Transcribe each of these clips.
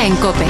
en COPE.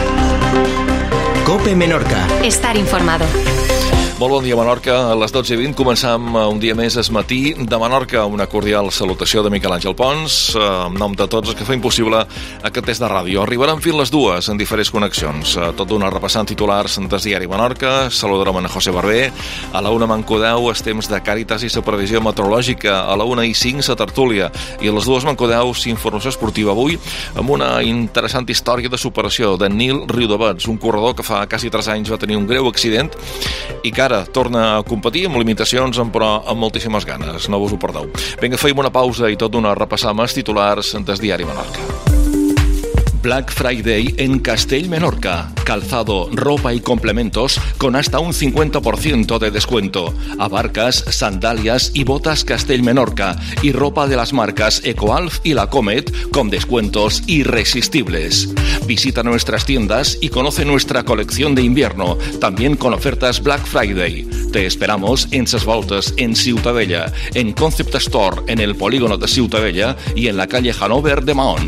COPE Menorca. Estar informado. Molt bon dia, Menorca. A les 12:20 començam un dia més es matí de Menorca. Una cordial salutació de Miquel Àngel Pons, en nom de tots els que feim possible aquest test de ràdio. Arribaran fins les dues en diferents connexions. Tot d'una repassant titulars del diari Menorca. Saludarem a José Barber. A la 1 manco 10 els temps de Càritas i la previsió meteorològica. A la 1:05 la tertúlia. I a les 2 manco 10 informació esportiva. Avui amb una interessant història de superació de Nil Riudavets, un corredor que fa quasi 3 anys va tenir un greu accident i que ara torna a competir amb limitacions, però amb moltíssimes ganes. No vos ho perdeu. Vinga, feim una pausa i tot d'una repassam els titulars del diari Menorca. Black Friday en Castell Menorca. Calzado, ropa y complementos con hasta un 50% de descuento. Abarcas, sandalias y botas Castell Menorca y ropa de las marcas Ecoalf y La Comet con descuentos irresistibles. Visita nuestras tiendas y conoce nuestra colección de invierno, también con ofertas Black Friday. Te esperamos en Ses Voltes, en Ciutadella, en Concept Store, en el polígono de Ciutadella y en la calle Hanover de Mahón.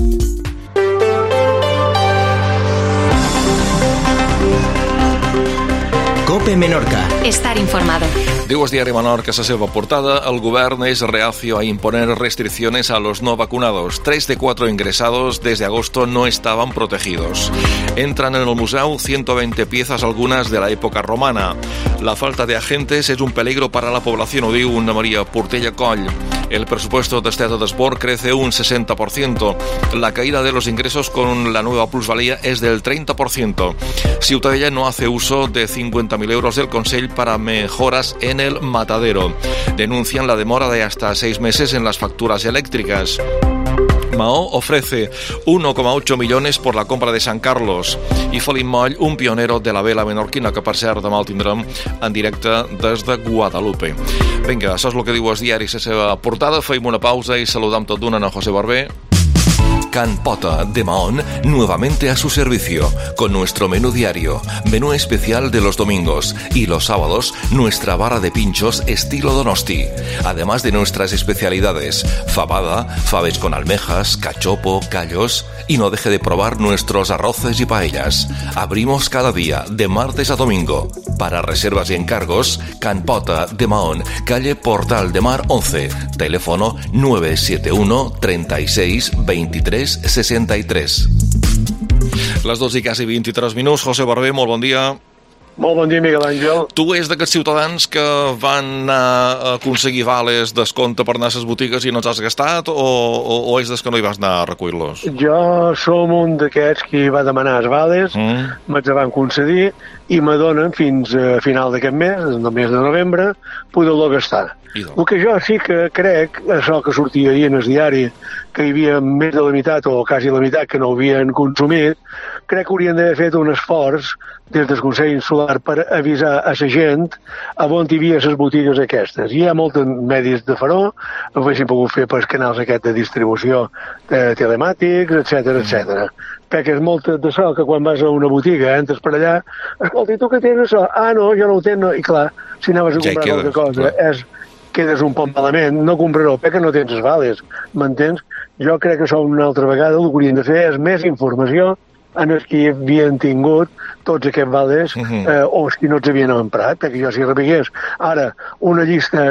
COPE Menorca. Estar informado. Diu el diari Menorca a la seva portada, el govern es reacio a imponer restricciones a los no vacunados. 3 de 4 ingresados desde agosto no estaban protegidos. Entran en el museo 120 piezas, algunas de la época romana. La falta de agentes es un peligro para la población, ho diu Una María Portella Coll. El presupuesto de Estado de Sport crece un 60%. La caída de los ingresos con la nueva plusvalía es del 30%. Ciutadella no hace uso de 50.000 euros del Consell para mejoras en el matadero. Denuncian la demora de hasta 6 meses en las facturas eléctricas. Mahó ofrece 1,8 millones por la compra de San Carlos. I Felip Moll, un pionero de la vela menorquina, que per cert demà el tindrem en directe des de Guadalupe. Vinga, això és el que diu el diari a la seva portada. Feim una pausa i saludam tot d'una a José Barber. Can Pota de Mahón, nuevamente a su servicio, con nuestro menú diario, menú especial de los domingos y los sábados, nuestra barra de pinchos estilo Donosti, además de nuestras especialidades, fabada, faves con almejas, cachopo, callos, y no deje de probar nuestros arroces y paellas. Abrimos cada día, de martes a domingo. Para reservas y encargos, Can Pota de Mahón, calle Portal de Mar 11, teléfono 971 36 23 63. Les 12 i quasi 23 minuts. José Barber, molt bon dia. Molt bon dia, Miguel Àngel. Tu és d'aquests ciutadans que van anar a aconseguir vales descompte per anar a les botigues i no els has gastat, o és des que no hi vas anar a recollir-los? Jo som un d'aquests que va demanar els vales, me'ls van concedir i me donen fins a final d'aquest mes, el mes de novembre, poder-lo gastar. El que jo sí que crec, això que sortia ahir en el diari, que hi havia més de la meitat o quasi la meitat que no havien consumit, crec que haurien d'haver fet un esforç des del Consell Insular per avisar a la gent a on hi havia les botigues aquestes. Hi ha molts medis de faró, ho haguessin pogut fer pels canals aquests de distribució telemàtics, etc. Perquè és molt d'això que quan vas a una botiga entres per allà, escolta, i tu què tens això? Ah, no, jo no ho tens. I clar, si anaves a comprar qualque cosa, quedes un poc malament, no comprareu perquè no tens els vales, m'entens? Jo crec que això una altra vegada el que haurien de fer és més informació en els que havien tingut tots aquests vales o els que no els havien emprat, perquè jo si repigués ara una llista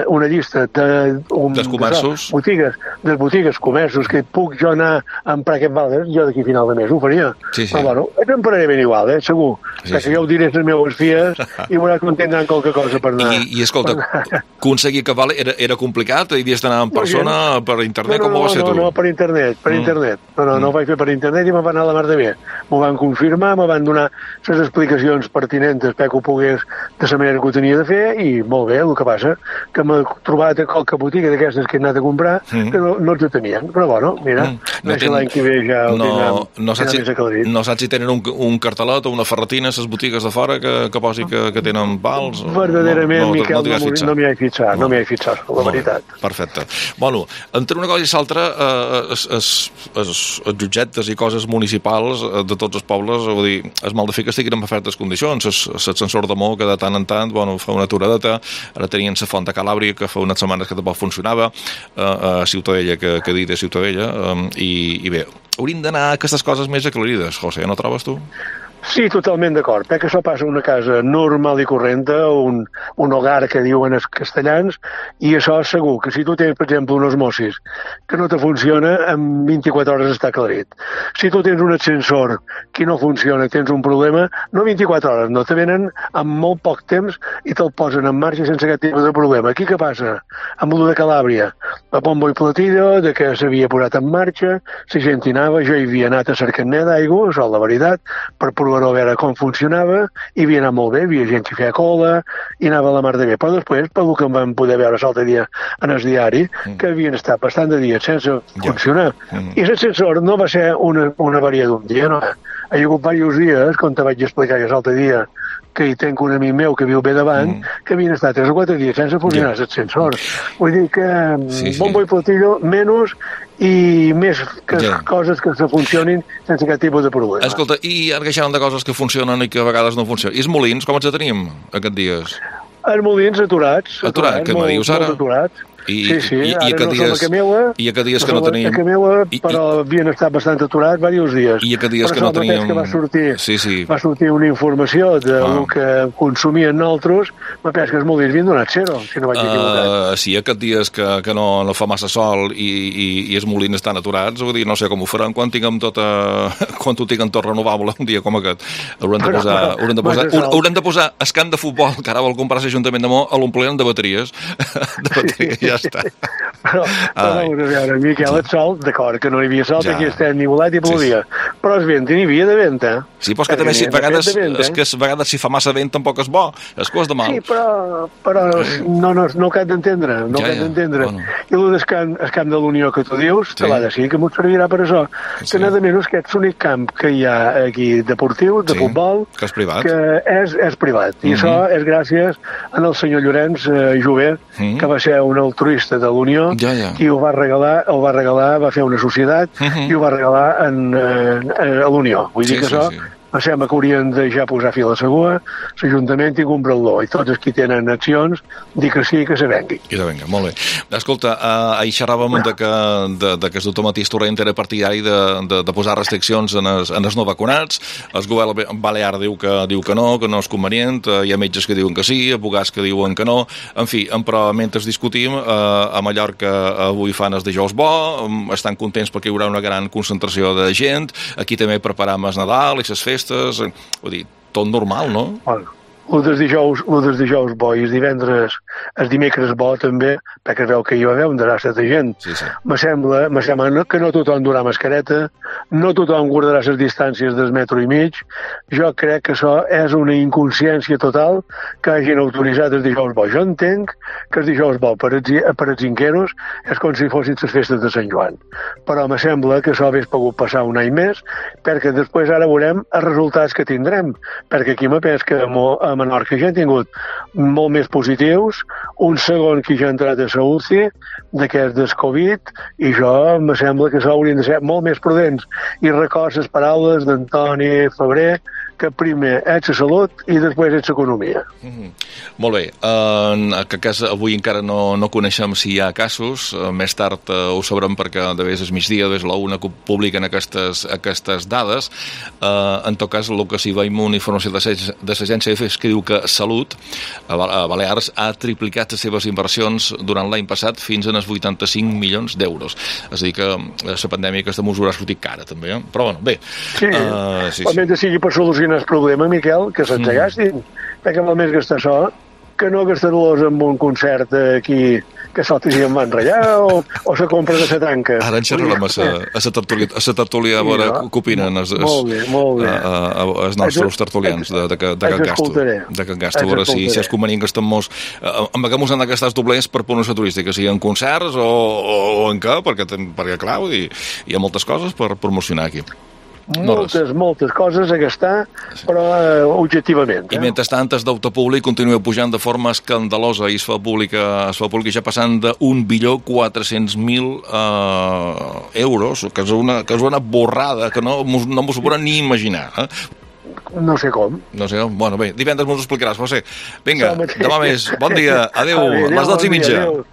de comerços, botigues, comerços que puc jo anar a emprar aquests vales, jo d'aquí a final de mes ho faria. Però bueno, empraré ben igual, segur, perquè jo ho diré a les meves fies i veuràs que em tindran qualque cosa per anar. I escolta, aconseguir que vale era complicat? Havies d'anar en persona, per internet, com ho vas fer tu? No, per internet. No, ho vaig fer per internet i me va anar a la mar de bé. M'ho van confirmar, me van donar les explicacions pertinents perquè ho pogués de la manera que ho tenia de fer i molt bé, el que passa que m'he trobat a qualque botiga d'aquestes que he anat a comprar que no els tenien, però bueno, mira, l'any que ve ja ho tindrem. No saps si tenen un cartelet o una ferretina a les botigues de fora que posi que tenen vals? Verdaderament, Miquel, no m'hi he fixat, la veritat. Perfecte. Bueno, entre una cosa i l'altra, els jutgetes i coses municipals de tots els pobles, vull dir, és mal de fer que estigui estiguin en perfectes condicions. L'ascensor de Mo, que de tant en tant fa una aturadeta, ara tenien la Font de Calàbria, que fa unes setmanes que tampoc funcionava, a Ciutadella, que he dit a Ciutadella, i bé, hauríem d'anar a aquestes coses més aclarides, José, no trobes tu? Sí, totalment d'acord. Que això passa a una casa normal i correnta, un hogar que diuen els castellans, i això és segur que si tu tens, per exemple, un osmosis que no te funciona, en 24 hores està aclarit. Si tu tens un ascensor que no funciona, tens un problema, no 24 hores, no, te venen en molt poc temps i te'l posen en marxa sense aquest tipus de problema. Aquí què passa? Amb el de Calàbria, a bombo i platillo, de que s'havia posat en marxa, la gent hi anava, jo hi havia anat a cercar-ne d'aigua, això és la veritat, per provar a veure com funcionava, i havia anat molt bé, havia gent que feia cola, i anava a la mar de bé. Però després, pel que em vam poder veure l'altre dia en el diari, que havien estat bastant de dies sense funcionar. I l'ascensor no va ser una avaria d'un dia, no. Hi ha hagut diversos dies, com te vaig explicar jo l'altre dia, que hi tenc un amic meu que viu bé davant, que havien estat 3 o 4 dies sense funcionar l'ascensor. Vull dir que bombo i platillo menys i més coses que se funcionin sense aquest tipus de problema. Escolta, i ara queixant de coses que funcionen i que a vegades no funcionen. I els molins, com els tenim aquests dies? Els molins aturats. Aturats, què me dius ara? Molt aturats. Sí, ara no som a Cameua, i aquest dies que no tenim... a Cameua, però havien estat bastant aturats diversos dies. I aquest dies que no teníem... Que va sortir una informació del que consumien nosaltres, me penso que els molins havien donat zero, si no vaig equivocat. Sí, aquest dies que no fa massa sol i els molins estan aturats, vull dir, no sé com ho faran quan tinguem quan ho tinguem tot renovable un dia com aquest. Haurem de posar el camp de futbol que ara vol comprar l'Ajuntament de Mo a l'ompliment de bateries. Ja està. Però a veure, Miquel, el sol, d'acord, que no hi havia sol, aquí estem nivolat i plodia. Però el vent n'hi havia de vent, eh? Sí, però és que també a vegades si fa massa vent tampoc és bo, és cosa de mal. Sí, però no ho cap d'entendre, no ho cap d'entendre. I el camp de l'Unió que tu dius, te l'ha de dir, que m'ho servirà per això. Que nada menys que és l'únic camp que hi ha aquí deportiu, de futbol, que és privat. Que és privat. I això és gràcies al senyor Llorenç Jové, que va ser un altruista de l'Unió, i ho va regalar, va fer una societat i ho va regalar a l'Unió. Vull dir que això em sembla que haurien de ja posar fil a segura, l'Ajuntament i comprar-lo, i tots els que tenen accions, dir que sí, que se vengui. I se venga, molt bé. Escolta, ahir xerràvem de que el doctor Matís Torrent era partidari de posar restriccions en els no vacunats, el govern balear diu que no és convenient, hi ha metges que diuen que sí, advocats que diuen que no, en fi, però mentre discutim, a Mallorca avui fan els dijous bo, estan contents perquè hi haurà una gran concentració de gent, aquí també preparam el Nadal i les festes, vull dir, tot normal, no? El dels dijous bo i el dimecres bo també, perquè es veu que hi va haver un desastre de gent. Me sembla que no tothom durà mascareta, no tothom guardarà les distàncies del metro i mig. Jo crec que això és una inconsciència total que hagin autoritzat els dijous bo. Jo entenc que els dijous bo per als inqueros és com si fossin les festes de Sant Joan. Però me sembla que això hagués pogut passar un any més, perquè després ara veurem els resultats que tindrem. Perquè aquí me penso que a Menorca ja han tingut molt més positius, un segon que ja ha entrat a la UCI d'aquest del Covid, i jo me sembla que això haurien de ser molt més prudents. I recordo les paraules d'Antoni Febrer, que primer és la salut i després és l'economia. Molt bé. Avui encara no coneixem si hi ha casos. Més tard ho sabrem perquè de vegades és migdia, de vegades a la una que publiquen aquestes dades. En tot cas, el que sí veiem una informació de l'agència EFE és que diu que Salut a Balears ha triplicat les seves inversions durant l'any passat fins a els 85 milions d'euros. És a dir que la pandèmia aquesta mesura ha sortit cara també, però bueno, bé. Sí. Almenys sigui per solucionar el problema, Miquel, que se'ns gastin, perquè val més gastar això que no gastar-los amb un concert aquí que s'altri en van ratllar o se compra de la tanca. Ara en xerrarem a la tertúlia a veure què opinen els nostres tertulians d'aquest gasto. A veure si és convenient que estem molts... Amaguem-nos en aquestes doblers per punts turístiques, sigui en concerts o en què, perquè clar, hi ha moltes coses per promocionar aquí. Moltes coses a gastar, però objectivament. I mentrestant, el deute públic continua pujant de forma escandalosa i es fa públic ja passant de 1.400.000 euros, que és una borrada que no m'ho podran ni imaginar. No sé com. No sé com. Bueno, bé, divendres m'ho explicaràs, José. Vinga, demà més. Bon dia. Adéu. A les 12:30.